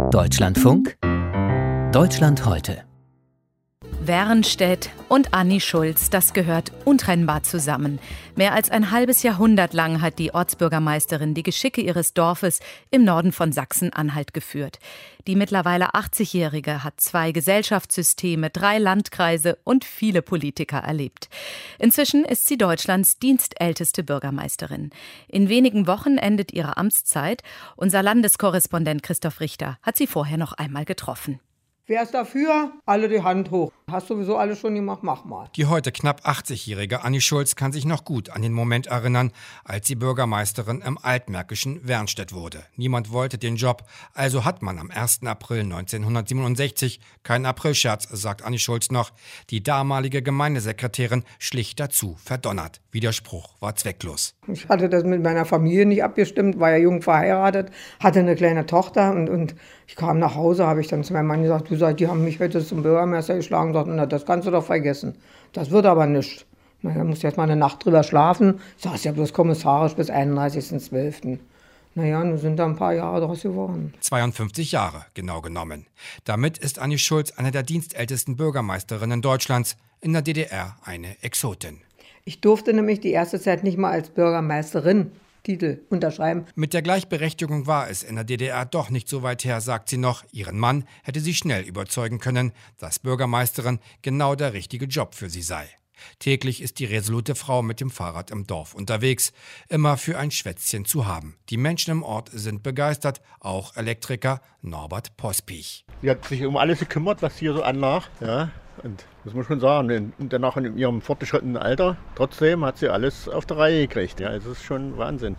Deutschlandfunk Deutschland heute. Wernstedt und Anni Schulz, das gehört untrennbar zusammen. Mehr als ein halbes Jahrhundert lang hat die Ortsbürgermeisterin die Geschicke ihres Dorfes im Norden von Sachsen-Anhalt geführt. Die mittlerweile 80-Jährige hat 2 Gesellschaftssysteme, 3 Landkreise und viele Politiker erlebt. Inzwischen ist sie Deutschlands dienstälteste Bürgermeisterin. In wenigen Wochen endet ihre Amtszeit. Unser Landeskorrespondent Christoph Richter hat sie vorher noch einmal getroffen. Wer ist dafür? Alle die Hand hoch. Hast sowieso alles schon gemacht, mach mal. Die heute knapp 80-jährige Anni Schulz kann sich noch gut an den Moment erinnern, als sie Bürgermeisterin im altmärkischen Wernstedt wurde. Niemand wollte den Job, also hat man am 1. April 1967, kein Aprilscherz, sagt Anni Schulz noch, die damalige Gemeindesekretärin schlicht dazu verdonnert. Widerspruch war zwecklos. Ich hatte das mit meiner Familie nicht abgestimmt, war ja jung verheiratet, hatte eine kleine Tochter und ich kam nach Hause, habe ich dann zu meinem Mann gesagt, die haben mich heute zum Bürgermeister geschlagen, sagten, na, das kannst du doch vergessen. Das wird aber nichts. Na, da musst du jetzt mal eine Nacht drüber schlafen. Ich sag, ist ja bloß kommissarisch bis 31.12. Naja, nun sind da ein paar Jahre draus geworden. 52 Jahre, genau genommen. Damit ist Anni Schulz eine der dienstältesten Bürgermeisterinnen Deutschlands, in der DDR eine Exotin. Ich durfte nämlich die erste Zeit nicht mal als Bürgermeisterin Titel unterschreiben. Mit der Gleichberechtigung war es in der DDR doch nicht so weit her, sagt sie noch. Ihren Mann hätte sie schnell überzeugen können, dass Bürgermeisterin genau der richtige Job für sie sei. Täglich ist die resolute Frau mit dem Fahrrad im Dorf unterwegs, immer für ein Schwätzchen zu haben. Die Menschen im Ort sind begeistert, auch Elektriker Norbert Pospich. Sie hat sich um alles gekümmert, was hier so anlag. Ja, und muss man schon sagen, und danach in ihrem fortgeschrittenen Alter, trotzdem hat sie alles auf der Reihe gekriegt. Ja, es ist schon Wahnsinn.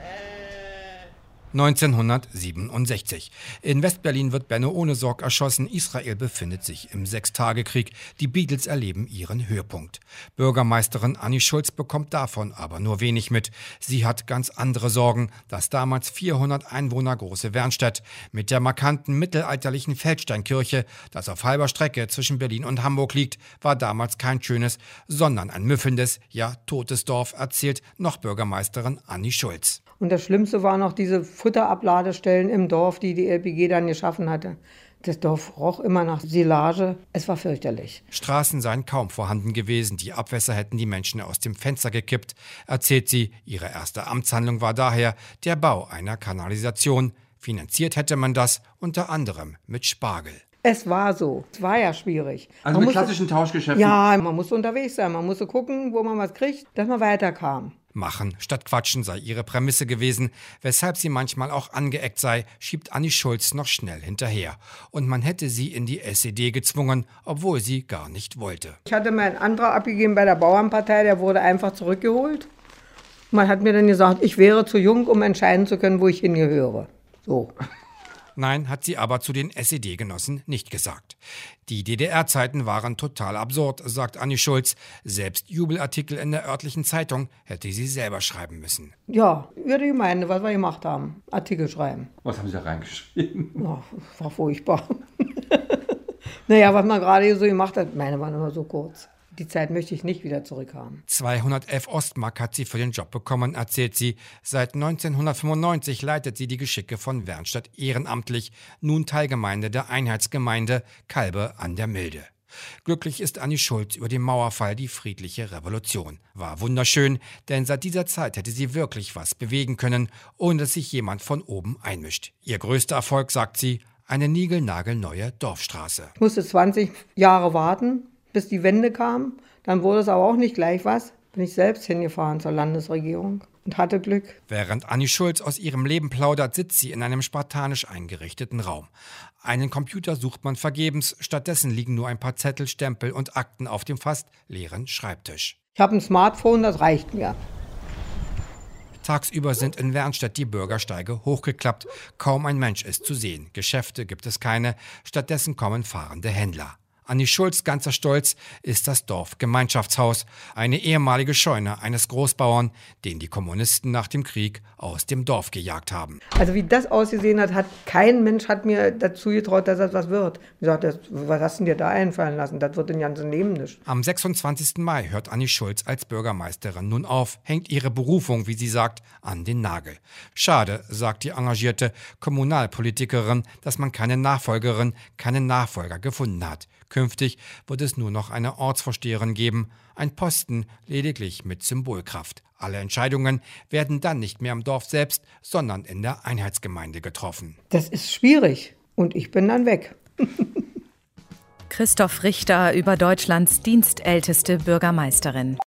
1967. In Westberlin wird Benno Ohnesorg erschossen. Israel befindet sich im Sechstagekrieg. Die Beatles erleben ihren Höhepunkt. Bürgermeisterin Anni Schulz bekommt davon aber nur wenig mit. Sie hat ganz andere Sorgen. Das damals 400 Einwohner große Wernstedt mit der markanten mittelalterlichen Feldsteinkirche, das auf halber Strecke zwischen Berlin und Hamburg liegt, war damals kein schönes, sondern ein müffelndes, ja totes Dorf, erzählt noch Bürgermeisterin Anni Schulz. Und das Schlimmste waren noch diese Futterabladestellen im Dorf, die die LPG dann geschaffen hatte. Das Dorf roch immer nach Silage. Es war fürchterlich. Straßen seien kaum vorhanden gewesen. Die Abwässer hätten die Menschen aus dem Fenster gekippt, erzählt sie. Ihre erste Amtshandlung war daher der Bau einer Kanalisation. Finanziert hätte man das unter anderem mit Spargel. Es war so. Es war ja schwierig. Also mit klassischen Tauschgeschäften? Ja, man musste unterwegs sein. Man musste gucken, wo man was kriegt, dass man weiterkam. Machen statt quatschen sei ihre Prämisse gewesen, weshalb sie manchmal auch angeeckt sei, schiebt Anni Schulz noch schnell hinterher. Und man hätte sie in die SED gezwungen, obwohl sie gar nicht wollte. Ich hatte meinen Antrag abgegeben bei der Bauernpartei, der wurde einfach zurückgeholt. Man hat mir dann gesagt, ich wäre zu jung, um entscheiden zu können, wo ich hingehöre. So. Nein, hat sie aber zu den SED-Genossen nicht gesagt. Die DDR-Zeiten waren total absurd, sagt Anni Schulz. Selbst Jubelartikel in der örtlichen Zeitung hätte sie selber schreiben müssen. Ja, über die Gemeinde, was wir gemacht haben. Artikel schreiben. Was haben Sie da reingeschrieben? Ja, war furchtbar. Naja, was man gerade so gemacht hat, meine waren immer so kurz. Die Zeit möchte ich nicht wieder zurückhaben. 211 Ostmark hat sie für den Job bekommen, erzählt sie. Seit 1995 leitet sie die Geschicke von Wernstedt ehrenamtlich, nun Teilgemeinde der Einheitsgemeinde Kalbe an der Milde. Glücklich ist Anni Schulz über den Mauerfall, die friedliche Revolution. War wunderschön, denn seit dieser Zeit hätte sie wirklich was bewegen können, ohne dass sich jemand von oben einmischt. Ihr größter Erfolg, sagt sie, eine niegelnagelneue Dorfstraße. Ich musste 20 Jahre warten, bis die Wende kam. Dann wurde es aber auch nicht gleich was. Bin ich selbst hingefahren zur Landesregierung und hatte Glück. Während Anni Schulz aus ihrem Leben plaudert, sitzt sie in einem spartanisch eingerichteten Raum. Einen Computer sucht man vergebens, stattdessen liegen nur ein paar Zettel, Stempel und Akten auf dem fast leeren Schreibtisch. Ich habe ein Smartphone, das reicht mir. Tagsüber sind in Wernstedt die Bürgersteige hochgeklappt. Kaum ein Mensch ist zu sehen. Geschäfte gibt es keine. Stattdessen kommen fahrende Händler. Anni Schulz' ganzer Stolz ist das Dorfgemeinschaftshaus, eine ehemalige Scheune eines Großbauern, den die Kommunisten nach dem Krieg aus dem Dorf gejagt haben. Also wie das ausgesehen hat, kein Mensch hat mir dazu getraut, dass das was wird. Ich sagte, was hast du dir da einfallen lassen? Das wird den ganzen Leben nicht. Am 26. Mai hört Anni Schulz als Bürgermeisterin nun auf, hängt ihre Berufung, wie sie sagt, an den Nagel. Schade, sagt die engagierte Kommunalpolitikerin, dass man keine Nachfolgerin, keinen Nachfolger gefunden hat. Künftig wird es nur noch eine Ortsvorsteherin geben, ein Posten lediglich mit Symbolkraft. Alle Entscheidungen werden dann nicht mehr im Dorf selbst, sondern in der Einheitsgemeinde getroffen. Das ist schwierig und ich bin dann weg. Christoph Richter über Deutschlands dienstälteste Bürgermeisterin.